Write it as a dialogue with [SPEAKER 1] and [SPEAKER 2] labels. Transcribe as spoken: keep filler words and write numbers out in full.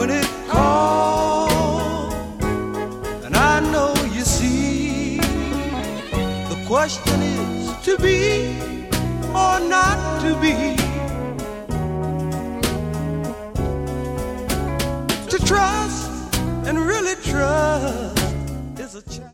[SPEAKER 1] when it calls, and I know you see. The question is to be or not to be. To trust and really trust is a challenge.